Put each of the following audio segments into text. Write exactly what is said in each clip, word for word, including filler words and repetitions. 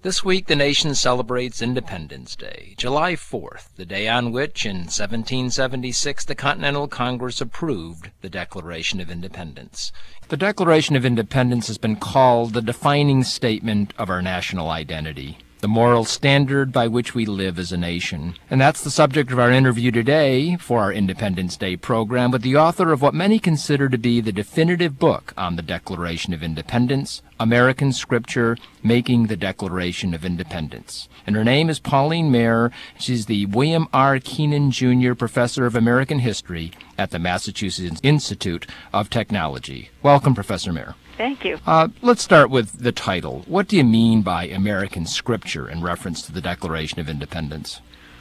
This week the nation celebrates Independence Day, July fourth, the day on which, in seventeen seventy-six, the Continental Congress approved the Declaration of Independence. The Declaration of Independence has been called the defining statement of our national identity, the moral standard by which we live as a nation. And that's the subject of our interview today for our Independence Day program with the author of what many consider to be the definitive book on the Declaration of Independence, American Scripture, Making the Declaration of Independence. And her name is Pauline Maier. She's the William R. Keenan Junior Professor of American History at the Massachusetts Institute of Technology. Welcome, Professor Maier. Thank you. Uh, let's start with the title. What do you mean by American Scripture in reference to the Declaration of Independence?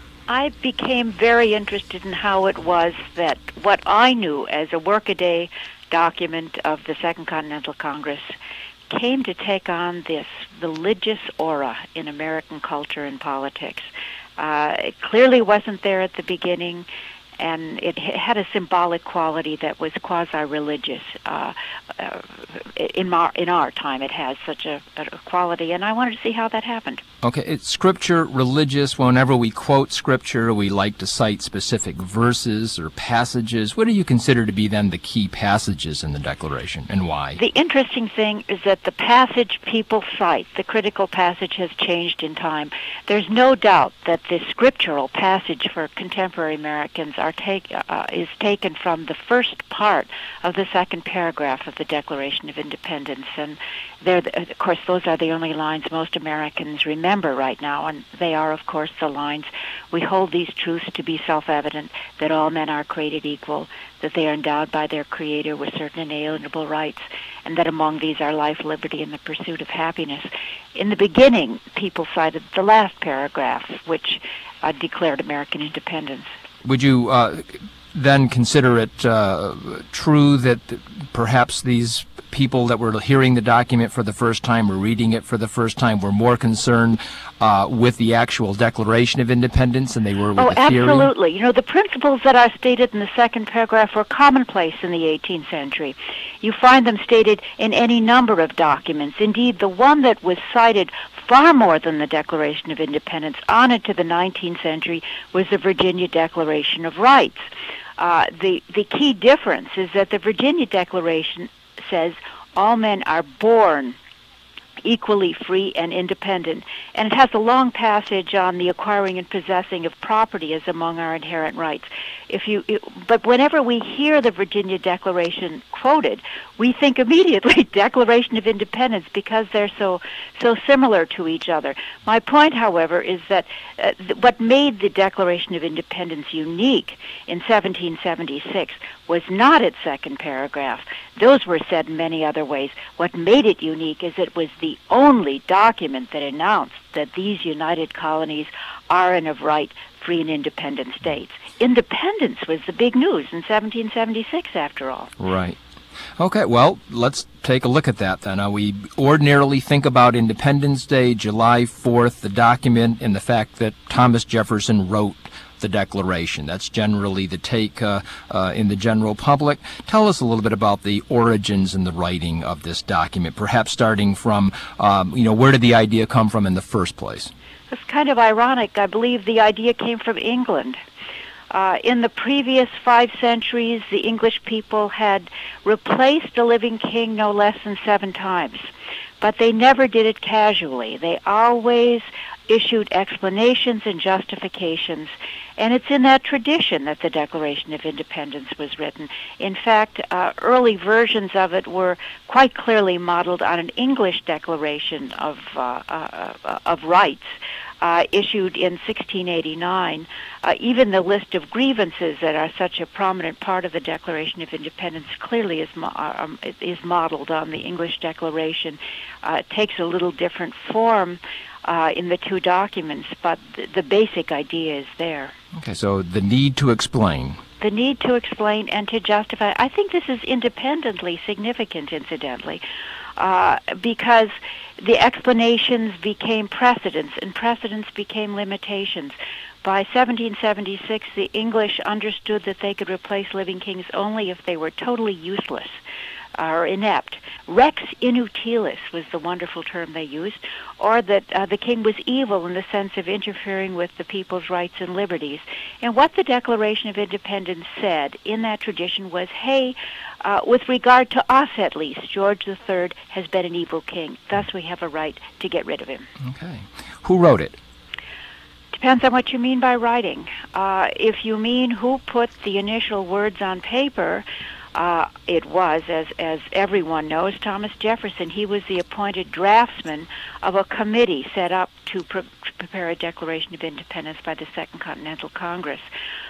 I became very interested in how it was that what I knew as a workaday document of the Second Continental Congress came to take on this religious aura in American culture and politics. Uh, it clearly wasn't there at the beginning, and it had a symbolic quality that was quasi-religious. Uh, uh, in, our, in our time, it has such a, a quality, and I wanted to see how that happened. Okay, it's Scripture, religious. Whenever we quote Scripture, we like to cite specific verses or passages. What do you consider to be then the key passages in the Declaration, and why? The interesting thing is that the passage people cite, the critical passage, has changed in time. There's no doubt that the scriptural passage for contemporary Americans are take, uh, is taken from the first part of the second paragraph of the Declaration of Independence, and they're, of course, those are the only lines most Americans remember right now, and they are, of course, the lines, "We hold these truths to be self-evident, that all men are created equal, that they are endowed by their Creator with certain inalienable rights, and that among these are life, liberty, and the pursuit of happiness." In the beginning, people cited the last paragraph, which uh, declared American independence. Would you uh, then consider it uh, true that perhaps these people that were hearing the document for the first time or reading it for the first time were more concerned uh, with the actual Declaration of Independence than they were with oh, the theory? Oh, absolutely. You know, the principles that are stated in the second paragraph were commonplace in the eighteenth century. You find them stated in any number of documents. Indeed, the one that was cited far more than the Declaration of Independence on into the nineteenth century was the Virginia Declaration of Rights. Uh, the, the key difference is that the Virginia Declaration says all men are born equally free and independent, and it has a long passage on the acquiring and possessing of property as among our inherent rights. If you, it, but whenever we hear the Virginia Declaration quoted, we think immediately Declaration of Independence because they're so so similar to each other. My point, however, is that uh, th- what made the Declaration of Independence unique in seventeen seventy-six was not its second paragraph. Those were said in many other ways. What made it unique is it was the only document that announced that these united colonies are and of right free and independent states. Independence was the big news in seventeen seventy-six, after all. Right. Okay, well, let's take a look at that then. Uh, we ordinarily think about Independence Day, July fourth, the document, and the fact that Thomas Jefferson wrote the Declaration. That's generally the take uh, uh, in the general public. Tell us a little bit about the origins and the writing of this document, perhaps starting from, um, you know, where did the idea come from in the first place? It's kind of ironic. I believe the idea came from England. Uh, in the previous five centuries, the English people had replaced a living king no less than seven times. But they never did it casually. They always issued explanations and justifications, and it's in that tradition that the Declaration of Independence was written. In fact, uh, early versions of it were quite clearly modeled on an English Declaration of uh, uh, of Rights uh, issued in sixteen eighty-nine. Uh, even the list of grievances that are such a prominent part of the Declaration of Independence clearly is mo- um, is modeled on the English Declaration. Uh, it takes a little different form Uh, in the two documents, but th- the basic idea is there. Okay, so the need to explain. The need to explain and to justify. I think this is independently significant, incidentally, uh, because the explanations became precedents, and precedents became limitations. By seventeen seventy-six, the English understood that they could replace living kings only if they were totally useless. or inept. Rex inutilis was the wonderful term they used, or that uh, the king was evil in the sense of interfering with the people's rights and liberties. And what the Declaration of Independence said in that tradition was, hey, uh, with regard to us at least, George the Third has been an evil king. Thus we have a right to get rid of him. Okay. Who wrote it? Depends on what you mean by writing. Uh, if you mean who put the initial words on paper, uh, it was, as as everyone knows, Thomas Jefferson. He was the appointed draftsman of a committee set up to pre- prepare a Declaration of Independence by the Second Continental Congress.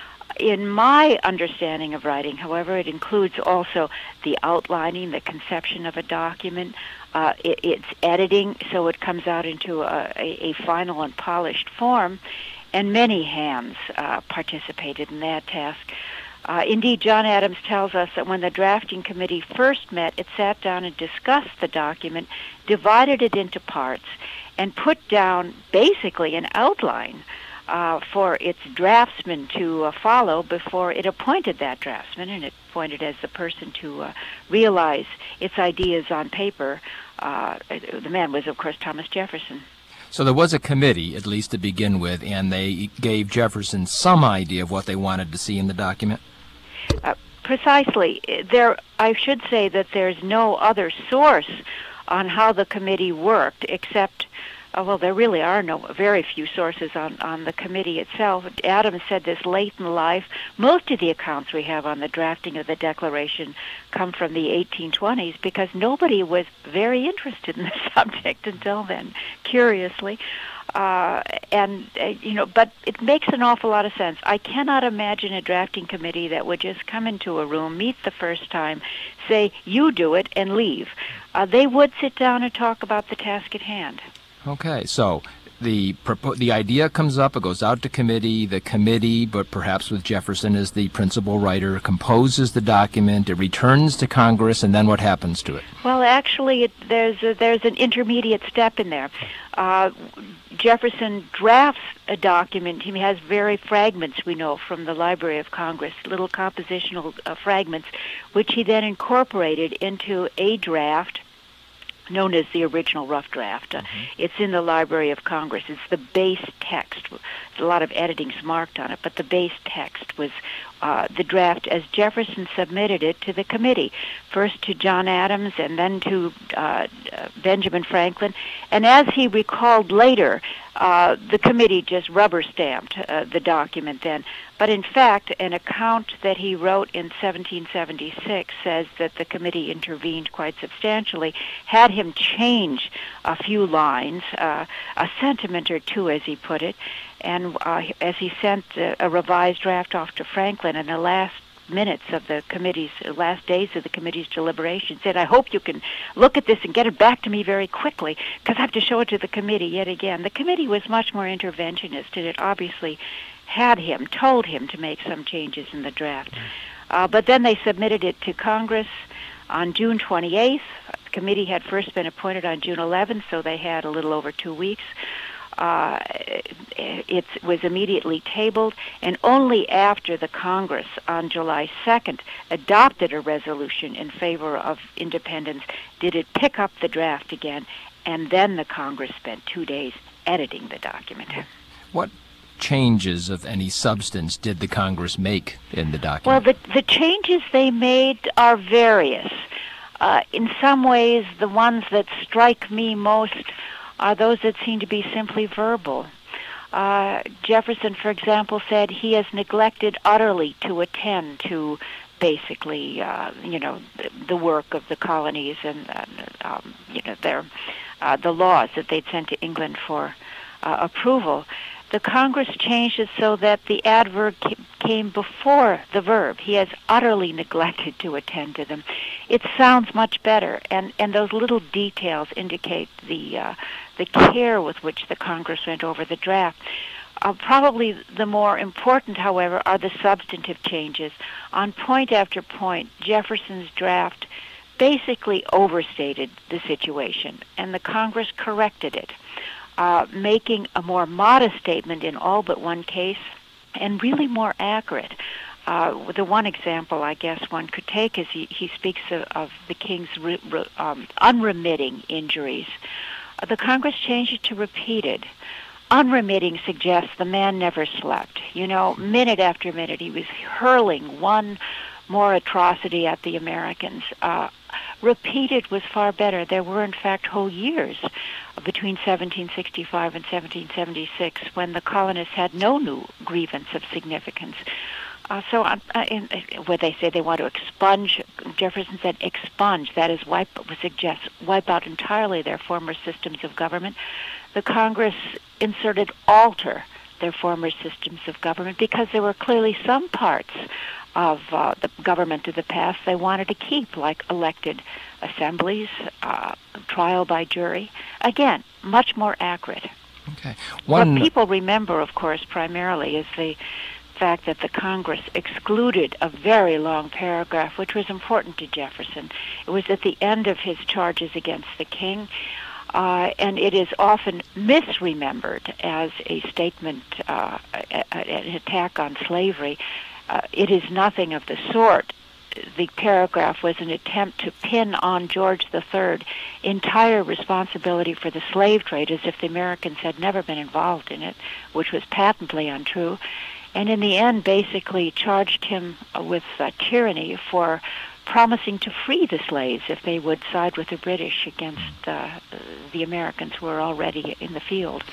In my understanding of writing, however, it includes also the outlining, the conception of a document, uh, it, its editing, so it comes out into a, a, a final and polished form, and many hands uh, participated in that task. Uh, indeed, John Adams tells us that when the drafting committee first met, it sat down and discussed the document, divided it into parts, and put down basically an outline Uh, for its draftsman to uh, follow before it appointed that draftsman, and it appointed as the person to uh, realize its ideas on paper. Uh, the man was, of course, Thomas Jefferson. So there was a committee, at least to begin with, and they gave Jefferson some idea of what they wanted to see in the document? Uh, precisely. There, I should say that there's no other source on how the committee worked except Uh, well, there really are no very few sources on, on the committee itself. Adams said this late in life. Most of the accounts we have on the drafting of the Declaration come from the eighteen twenties because nobody was very interested in the subject until then, curiously. Uh, and, uh, you know, but it makes an awful lot of sense. I cannot imagine a drafting committee that would just come into a room, meet the first time, say, you do it, and leave. Uh, they would sit down and talk about the task at hand. Okay, so the the idea comes up, it goes out to committee, the committee, but perhaps with Jefferson as the principal writer, composes the document, it returns to Congress, and then what happens to it? Well, actually, it, there's a, there's an intermediate step in there. Uh, Jefferson drafts a document. He has very fragments, we know, from the Library of Congress, little compositional uh, fragments, which he then incorporated into a draft known as the original rough draft. Uh, mm-hmm. It's in the Library of Congress. It's the base text. A lot of editing's marked on it, but the base text was uh, the draft as Jefferson submitted it to the committee, first to John Adams and then to uh, Benjamin Franklin. And as he recalled later, uh, the committee just rubber-stamped uh, the document then. But in fact, an account that he wrote in seventeen seventy-six says that the committee intervened quite substantially, had him change a few lines, uh, a sentiment or two, as he put it, and uh, as he sent a, a revised draft off to Franklin in the last minutes of the committee's, last days of the committee's deliberations, said, I hope you can look at this and get it back to me very quickly, because I have to show it to the committee yet again. The committee was much more interventionist, and it obviously had him, told him to make some changes in the draft. Uh, but then they submitted it to Congress on June twenty-eighth. The committee had first been appointed on June eleventh, so they had a little over two weeks. Uh, it was immediately tabled, and only after the Congress on July second adopted a resolution in favor of independence did it pick up the draft again, and then the Congress spent two days editing the document. What changes of any substance did the Congress make in the document? Well, the, the changes they made are various. Uh, in some ways, the ones that strike me most are those that seem to be simply verbal. Uh, Jefferson, for example, said he has neglected utterly to attend to basically, uh, you know, the, the work of the colonies and, uh, um, you know, their uh, the laws that they'd sent to England for uh, approval. The Congress changed it so that the adverb came before the verb. He has utterly neglected to attend to them. It sounds much better, and, and those little details indicate the uh, the care with which the Congress went over the draft. Uh, probably the more important, however, are the substantive changes. On point after point, Jefferson's draft basically overstated the situation, and the Congress corrected it. Uh, making a more modest statement in all but one case, and really more accurate. Uh, the one example I guess one could take is he, he speaks of, of the king's re, re, um, unremitting injuries. Uh, the Congress changed it to repeated. Unremitting suggests the man never slept. You know, minute after minute he was hurling one more atrocity at the Americans. Uh, repeated was far better. There were, in fact, whole years between seventeen sixty-five and seventeen seventy-six when the colonists had no new grievance of significance. Uh, so uh, in, uh, where they say they want to expunge, Jefferson said expunge, that is wipe, suggests wipe out entirely their former systems of government. The Congress inserted alter their former systems of government because there were clearly some parts of uh, the government of the past they wanted to keep, like elected assemblies, uh, trial by jury. Again, much more accurate. Okay. One... What people remember, of course, primarily is the fact that the Congress excluded a very long paragraph, which was important to Jefferson. It was at the end of his charges against the king, uh, and it is often misremembered as a statement, uh, an attack on slavery. Uh, it is nothing of the sort. The paragraph was an attempt to pin on George the Third entire responsibility for the slave trade, as if the Americans had never been involved in it, which was patently untrue, and in the end basically charged him with uh, tyranny for promising to free the slaves if they would side with the British against uh, the Americans who were already in the field.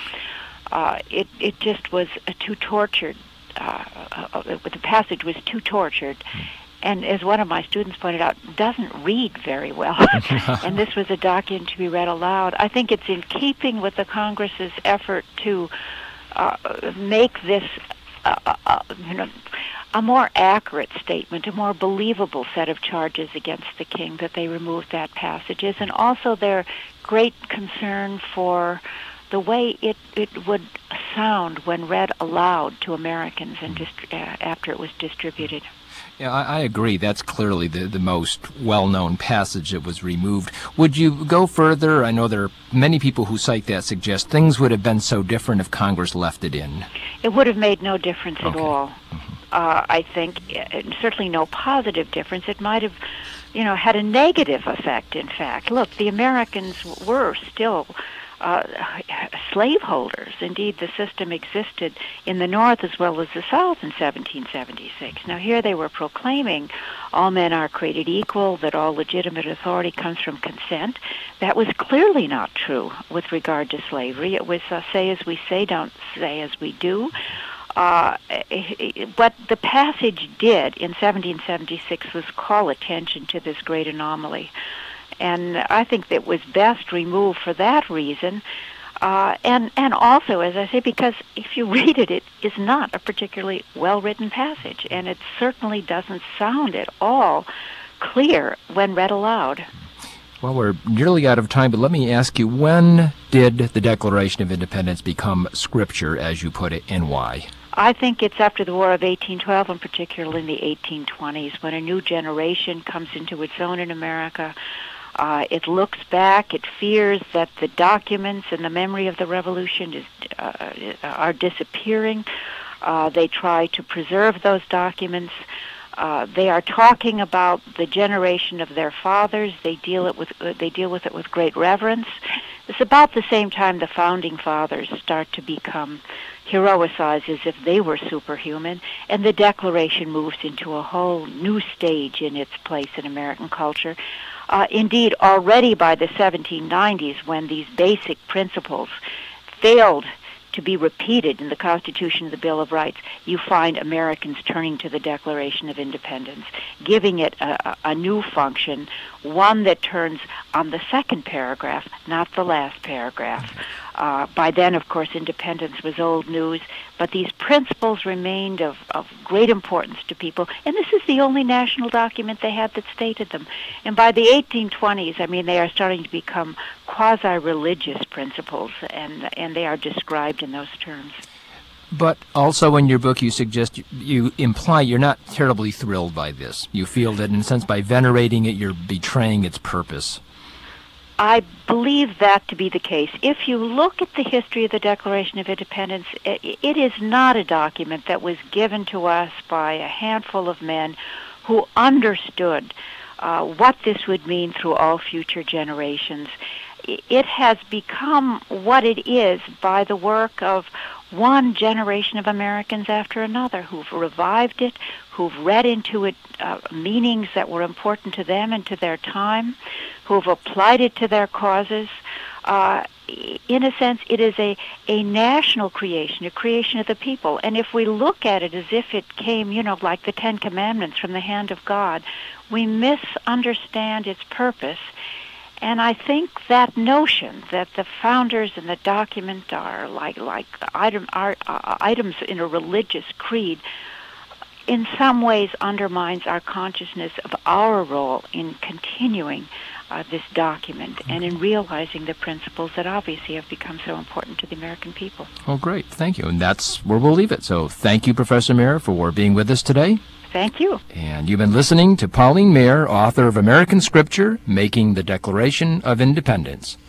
Uh, it, it just was uh, too tortured. Uh, uh, the passage was too tortured, and as one of my students pointed out, doesn't read very well. And this was a document to be read aloud. I think it's in keeping with the Congress's effort to uh, make this uh, uh, you know, a more accurate statement, a more believable set of charges against the king, that they removed that passages, and also their great concern for the way it, it would sound when read aloud to Americans and dist- uh, after it was distributed. Yeah, I, I agree. That's clearly the, the most well-known passage that was removed. Would you go further? I know there are many people who cite that, suggest things would have been so different if Congress left it in. It would have made no difference okay. at all. Mm-hmm. Uh, I think, uh, certainly no positive difference. It might have, you know, had a negative effect, in fact. Look, the Americans were still Uh, slaveholders. Indeed, the system existed in the North as well as the South in seventeen seventy-six. Now, here they were proclaiming all men are created equal, that all legitimate authority comes from consent. That was clearly not true with regard to slavery. It was uh, say as we say, don't say as we do. Uh, what the passage did in seventeen seventy-six was call attention to this great anomaly. And I think that was best removed for that reason. Uh, and, and also, as I say, because if you read it, it is not a particularly well-written passage, and it certainly doesn't sound at all clear when read aloud. Well, we're nearly out of time, but let me ask you, when did the Declaration of Independence become scripture, as you put it, and why? I think it's after the War of eighteen twelve, and particularly in the eighteen twenties, when a new generation comes into its own in America. Uh, it looks back, it fears that the documents and the memory of the revolution is, uh, are disappearing. Uh, they try to preserve those documents. Uh, they are talking about the generation of their fathers. They deal it with uh, they deal with it with great reverence. It's about the same time the founding fathers start to become heroicized as if they were superhuman, and the Declaration moves into a whole new stage in its place in American culture. Uh, indeed, already by the seventeen nineties, when these basic principles failed to be repeated in the Constitution of the Bill of Rights, you find Americans turning to the Declaration of Independence, giving it a, a new function, one that turns on the second paragraph, not the last paragraph. Uh, by then, of course, independence was old news, but these principles remained of, of great importance to people, and this is the only national document they had that stated them. And by the eighteen twenties, I mean, they are starting to become quasi-religious principles, and, and they are described in those terms. But also in your book you suggest, you, you imply you're not terribly thrilled by this. You feel that in a sense by venerating it, you're betraying its purpose. I believe that to be the case. If you look at the history of the Declaration of Independence, it is not a document that was given to us by a handful of men who understood uh, what this would mean through all future generations. It has become what it is by the work of one generation of Americans after another who've revived it, who've read into it uh, meanings that were important to them and to their time, who've applied it to their causes. Uh, in a sense, it is a, a national creation, a creation of the people. And if we look at it as if it came, you know, like the Ten Commandments from the hand of God, we misunderstand its purpose. And I think that notion that the founders in the document are like like item, are, uh, items in a religious creed in some ways undermines our consciousness of our role in continuing uh, this document and in realizing the principles that obviously have become so important to the American people. Oh, great. Thank you. And that's where we'll leave it. So thank you, Professor Mayer, for being with us today. Thank you. And you've been listening to Pauline Maier, author of American Scripture, Making the Declaration of Independence.